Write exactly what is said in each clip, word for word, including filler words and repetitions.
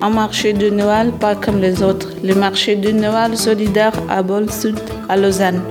un marché de Noël pas comme les autres. Le marché de Noël solidaire à Bol-Sud, à Lausanne.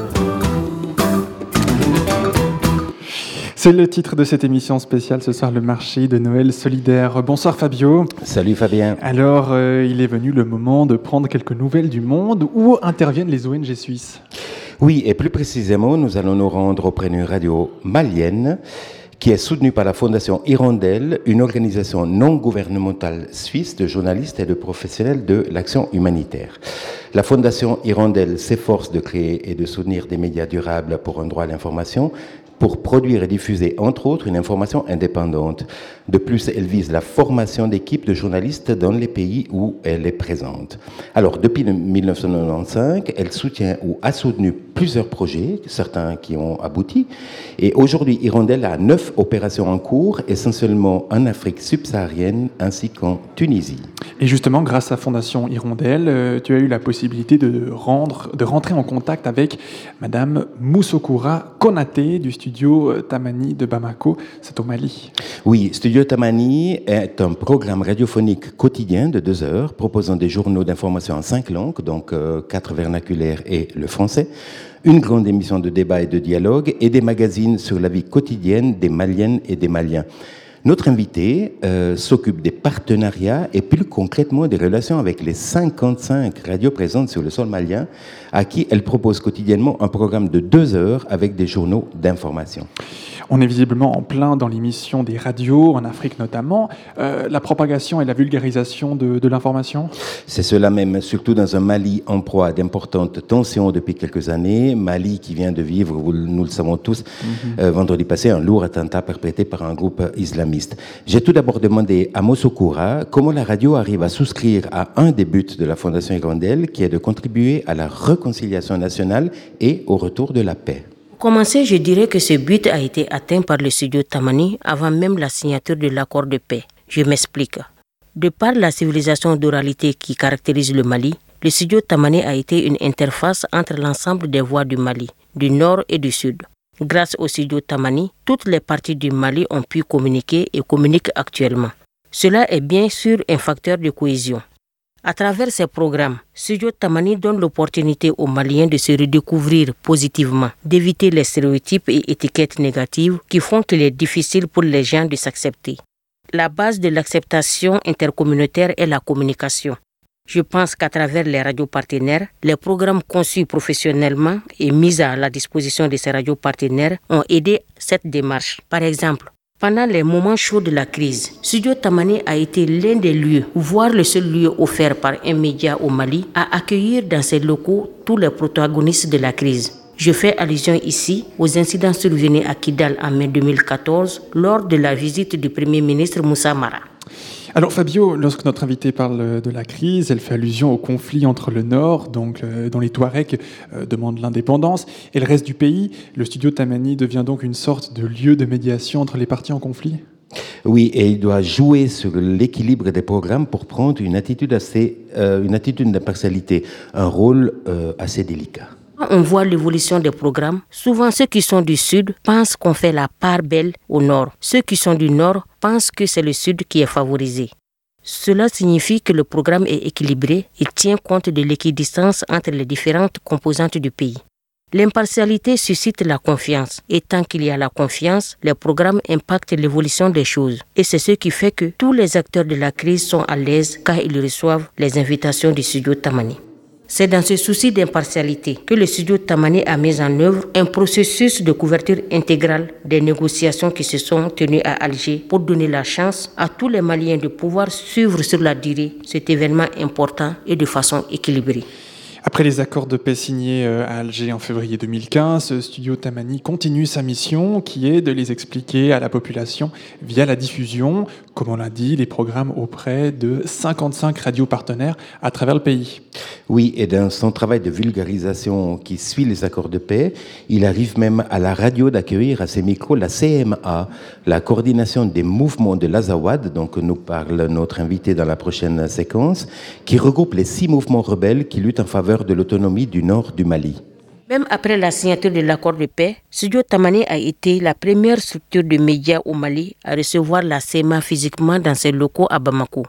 C'est le titre de cette émission spéciale ce soir, le marché de Noël solidaire. Bonsoir Fabio. Salut Fabien. Alors, euh, il est venu le moment de prendre quelques nouvelles du monde. Où interviennent les O N G suisses ? Oui, et plus précisément, nous allons nous rendre auprès d'une radio malienne qui est soutenue par la Fondation Hirondelle, une organisation non gouvernementale suisse de journalistes et de professionnels de l'action humanitaire. La Fondation Hirondelle s'efforce de créer et de soutenir des médias durables pour un droit à l'information, pour produire et diffuser, entre autres, une information indépendante. De plus, elle vise la formation d'équipes de journalistes dans les pays où elle est présente. Alors, depuis dix-neuf cent quatre-vingt-quinze, elle soutient ou a soutenu plusieurs projets, certains qui ont abouti. Et aujourd'hui, Hirondelle a neuf opérations en cours, essentiellement en Afrique subsaharienne ainsi qu'en Tunisie. Et justement, grâce à Fondation Hirondelle, euh, tu as eu la possibilité de, rendre, de rentrer en contact avec Madame Moussokura Konaté du studio Tamani de Bamako, c'est au Mali. Oui, Studio Tamani est un programme radiophonique quotidien de deux heures proposant des journaux d'information en cinq langues, donc euh, quatre vernaculaires et le français, une grande émission de débat et de dialogue et des magazines sur la vie quotidienne des Maliennes et des Maliens. Notre invité euh, s'occupe des partenariats et plus concrètement des relations avec les cinquante-cinq radios présentes sur le sol malien, à qui elle propose quotidiennement un programme de deux heures avec des journaux d'information. On est visiblement en plein dans l'émission des radios, en Afrique notamment. Euh, la propagation et la vulgarisation de, de l'information ? C'est cela même, surtout dans un Mali en proie à d'importantes tensions depuis quelques années. Mali qui vient de vivre, nous le savons tous, mm-hmm. euh, vendredi passé, un lourd attentat perpétré par un groupe islamiste. J'ai tout d'abord demandé à Moussokura comment la radio arrive à souscrire à un des buts de la Fondation Hirondelle, qui est de contribuer à la réconciliation nationale et au retour de la paix. Pour commencer, je dirais que ce but a été atteint par le studio Tamani avant même la signature de l'accord de paix. Je m'explique. De par la civilisation d'oralité qui caractérise le Mali, le studio Tamani a été une interface entre l'ensemble des voix du Mali, du nord et du sud. Grâce au studio Tamani, toutes les parties du Mali ont pu communiquer et communiquent actuellement. Cela est bien sûr un facteur de cohésion. À travers ces programmes, Studio Tamani donne l'opportunité aux Maliens de se redécouvrir positivement, d'éviter les stéréotypes et étiquettes négatives qui font qu'il est difficile pour les gens de s'accepter. La base de l'acceptation intercommunautaire est la communication. Je pense qu'à travers les radios partenaires, les programmes conçus professionnellement et mis à la disposition de ces radios partenaires ont aidé cette démarche. Par exemple, pendant les moments chauds de la crise, Studio Tamani a été l'un des lieux, voire le seul lieu offert par un média au Mali, à accueillir dans ses locaux tous les protagonistes de la crise. Je fais allusion ici aux incidents survenus à Kidal en mai deux mille quatorze lors de la visite du Premier ministre Moussa Mara. Alors Fabio, lorsque notre invité parle de la crise, elle fait allusion au conflit entre le Nord, donc euh, dont les Touaregs euh, demandent l'indépendance, et le reste du pays. Le studio Tamani devient donc une sorte de lieu de médiation entre les parties en conflit ? Oui, et il doit jouer sur l'équilibre des programmes pour prendre une attitude assez, euh, une attitude d'impartialité, un rôle euh, assez délicat. Quand on voit l'évolution des programmes, souvent ceux qui sont du Sud pensent qu'on fait la part belle au Nord. Ceux qui sont du Nord pensent que c'est le Sud qui est favorisé. Cela signifie que le programme est équilibré et tient compte de l'équidistance entre les différentes composantes du pays. L'impartialité suscite la confiance et tant qu'il y a la confiance, les programmes impactent l'évolution des choses. Et c'est ce qui fait que tous les acteurs de la crise sont à l'aise quand ils reçoivent les invitations du studio Tamani. C'est dans ce souci d'impartialité que le studio Tamani a mis en œuvre un processus de couverture intégrale des négociations qui se sont tenues à Alger pour donner la chance à tous les Maliens de pouvoir suivre sur la durée cet événement important et de façon équilibrée. Après les accords de paix signés à Alger en février deux mille quinze, Studio Tamani continue sa mission qui est de les expliquer à la population via la diffusion, comme on l'a dit, les programmes auprès de cinquante-cinq radios partenaires à travers le pays. Oui, et dans son travail de vulgarisation qui suit les accords de paix, il arrive même à la radio d'accueillir à ses micros la C M A, la coordination des mouvements de l'Azawad, dont nous parle notre invité dans la prochaine séquence, qui regroupe les six mouvements rebelles qui luttent en faveur de l'autonomie du nord du Mali. Même après la signature de l'accord de paix, Studio Tamani a été la première structure de médias au Mali à recevoir la C M A physiquement dans ses locaux à Bamako.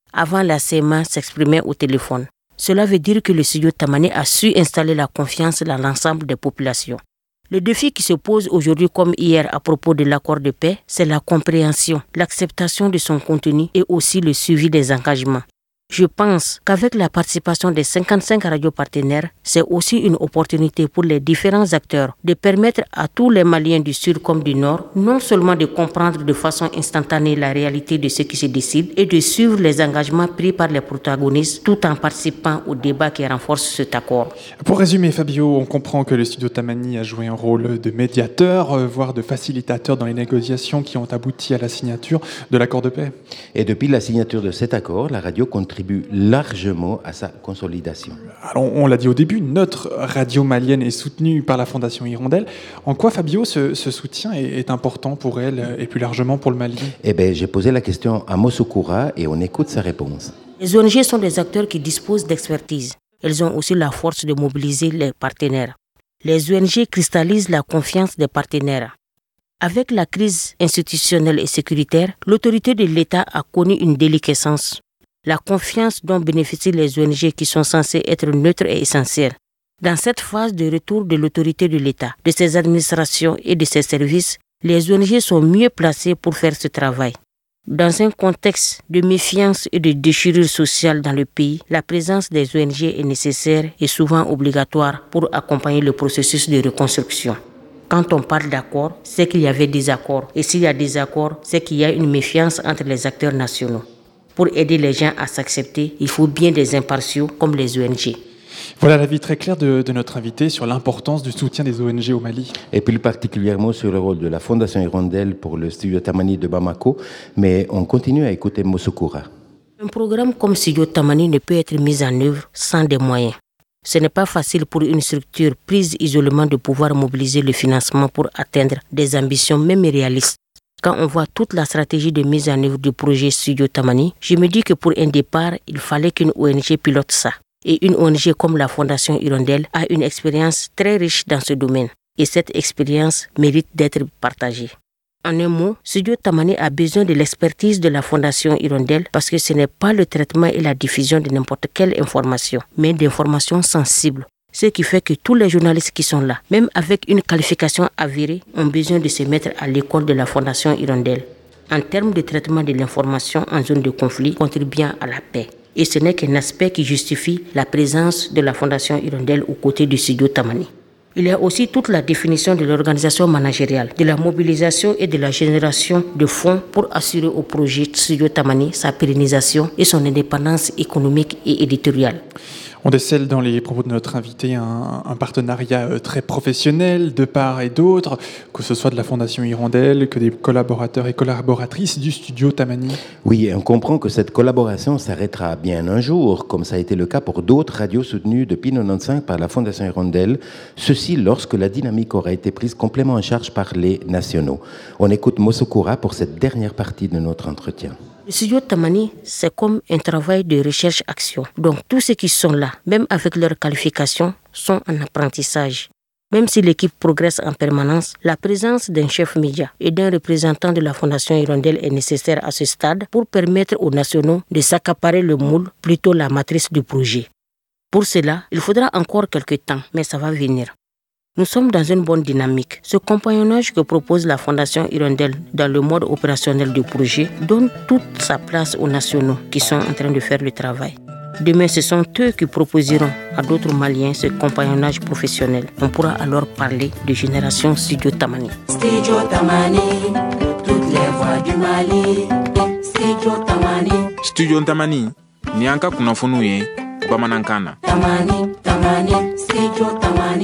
Avant, la C M A s'exprimait au téléphone. Cela veut dire que le studio Tamani a su installer la confiance dans l'ensemble des populations. Le défi qui se pose aujourd'hui comme hier à propos de l'accord de paix, c'est la compréhension, l'acceptation de son contenu et aussi le suivi des engagements. Je pense qu'avec la participation des cinquante-cinq radios partenaires, c'est aussi une opportunité pour les différents acteurs de permettre à tous les Maliens du Sud comme du Nord non seulement de comprendre de façon instantanée la réalité de ce qui se décide et de suivre les engagements pris par les protagonistes tout en participant au débat qui renforce cet accord. Pour résumer, Fabio, on comprend que le studio Tamani a joué un rôle de médiateur, voire de facilitateur dans les négociations qui ont abouti à la signature de l'accord de paix. Et depuis la signature de cet accord, la radio contribue largement à sa consolidation. Alors, on l'a dit au début, notre radio malienne est soutenue par la Fondation Hirondelle. En quoi, Fabio, ce, ce soutien est, est important pour elle et plus largement pour le Mali? Eh bien, j'ai posé la question à Mosokura et on écoute sa réponse. Les O N G sont des acteurs qui disposent d'expertise. Elles ont aussi la force de mobiliser les partenaires. Les O N G cristallisent la confiance des partenaires. Avec la crise institutionnelle et sécuritaire, l'autorité de l'État a connu une déliquescence. La confiance dont bénéficient les O N G qui sont censées être neutres est essentielle. Dans cette phase de retour de l'autorité de l'État, de ses administrations et de ses services, les O N G sont mieux placés pour faire ce travail. Dans un contexte de méfiance et de déchirure sociale dans le pays, la présence des O N G est nécessaire et souvent obligatoire pour accompagner le processus de reconstruction. Quand on parle d'accord, c'est qu'il y avait des accords. Et s'il y a des accords, c'est qu'il y a une méfiance entre les acteurs nationaux. Pour aider les gens à s'accepter, il faut bien des impartiaux comme les O N G. Voilà l'avis très clair de, de notre invité sur l'importance du soutien des O N G au Mali. Et plus particulièrement sur le rôle de la Fondation Hirondelle pour le studio Tamani de Bamako. Mais on continue à écouter Mosokura. Un programme comme Studio Tamani ne peut être mis en œuvre sans des moyens. Ce n'est pas facile pour une structure prise isolément de pouvoir mobiliser le financement pour atteindre des ambitions même réalistes. Quand on voit toute la stratégie de mise en œuvre du projet Studio Tamani, je me dis que pour un départ, il fallait qu'une O N G pilote ça. Et une O N G comme la Fondation Hirondelle a une expérience très riche dans ce domaine. Et cette expérience mérite d'être partagée. En un mot, Studio Tamani a besoin de l'expertise de la Fondation Hirondelle parce que ce n'est pas le traitement et la diffusion de n'importe quelle information, mais d'informations sensibles. Ce qui fait que tous les journalistes qui sont là, même avec une qualification avérée, ont besoin de se mettre à l'école de la Fondation Hirondelle. En termes de traitement de l'information en zone de conflit, contribuant à la paix. Et ce n'est qu'un aspect qui justifie la présence de la Fondation Hirondelle aux côtés du studio Tamani. Il y a aussi toute la définition de l'organisation managériale, de la mobilisation et de la génération de fonds pour assurer au projet Studio Tamani sa pérennisation et son indépendance économique et éditoriale. On décèle dans les propos de notre invité un, un partenariat très professionnel de part et d'autre, que ce soit de la Fondation Hirondelle, que des collaborateurs et collaboratrices du studio Tamani. Oui, et on comprend que cette collaboration s'arrêtera bien un jour, comme ça a été le cas pour d'autres radios soutenues depuis mille neuf cent quatre-vingt-quinze par la Fondation Hirondelle, ceci lorsque la dynamique aura été prise complètement en charge par les nationaux. On écoute Mosokura pour cette dernière partie de notre entretien. Le studio Tamani, c'est comme un travail de recherche-action. Donc, tous ceux qui sont là, même avec leur qualification, sont en apprentissage. Même si l'équipe progresse en permanence, la présence d'un chef média et d'un représentant de la Fondation Hirondelle est nécessaire à ce stade pour permettre aux nationaux de s'accaparer le moule, plutôt la matrice du projet. Pour cela, il faudra encore quelques temps, mais ça va venir. Nous sommes dans une bonne dynamique. Ce compagnonnage que propose la Fondation Hirondelle dans le mode opérationnel du projet donne toute sa place aux nationaux qui sont en train de faire le travail. Demain, ce sont eux qui proposeront à d'autres Maliens ce compagnonnage professionnel. On pourra alors parler de génération Studio Tamani. Studio Tamani, toutes les voix du Mali. Studio Tamani. Studio Tamani, Nianka Kunafunuye, Bamanankana. Tamani, Tamani, Studio Tamani.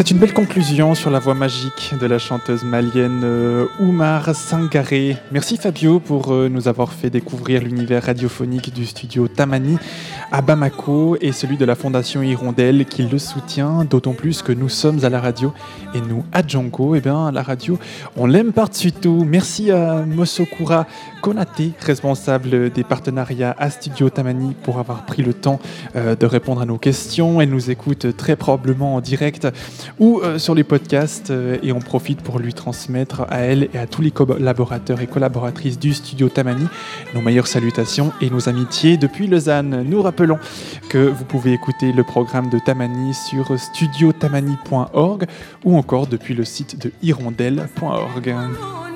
C'est une belle conclusion sur la voix magique de la chanteuse malienne euh, Oumar Sangaré. Merci Fabio pour euh, nous avoir fait découvrir l'univers radiophonique du studio Tamani à Bamako et celui de la Fondation Hirondelle qui le soutient, d'autant plus que nous sommes à la radio et nous à Django, eh bien la radio, on l'aime par-dessus tout. Merci à Mosokura Konaté, responsable des partenariats à Studio Tamani, pour avoir pris le temps euh, de répondre à nos questions. Elle nous écoute très probablement en direct ou euh, sur les podcasts euh, et on profite pour lui transmettre à elle et à tous les collaborateurs et collaboratrices du studio Tamani nos meilleures salutations et nos amitiés depuis Lausanne. Nous rappelons que vous pouvez écouter le programme de Tamani sur studio tamani point org ou encore depuis le site de hirondelle point org.